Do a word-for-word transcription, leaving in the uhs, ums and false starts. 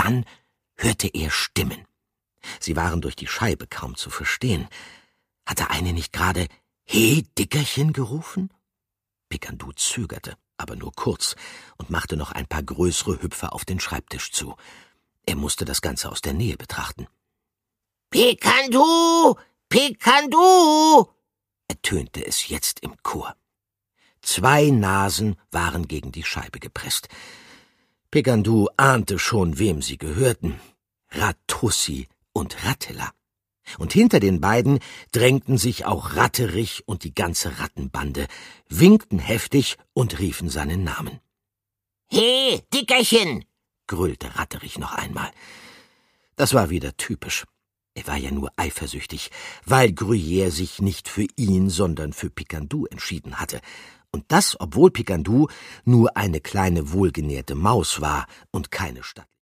dann hörte er Stimmen. Sie waren durch die Scheibe kaum zu verstehen. Hatte eine nicht gerade »He, Dickerchen« gerufen? Pikandou zögerte, aber nur kurz, und machte noch ein paar größere Hüpfe auf den Schreibtisch zu. Er musste das Ganze aus der Nähe betrachten. »Pikandou! Pikandou!« ertönte es jetzt im Chor. Zwei Nasen waren gegen die Scheibe gepresst. Pikandou ahnte schon, wem sie gehörten. Ratussi und Rattela. Und hinter den beiden drängten sich auch Ratterich und die ganze Rattenbande, winkten heftig und riefen seinen Namen. »He, Dickerchen«, gröhlte Ratterich noch einmal. Das war wieder typisch. Er war ja nur eifersüchtig, weil Gruyère sich nicht für ihn, sondern für Pikandou entschieden hatte. Und das, obwohl Pikandou nur eine kleine wohlgenährte Maus war und keine Stadt.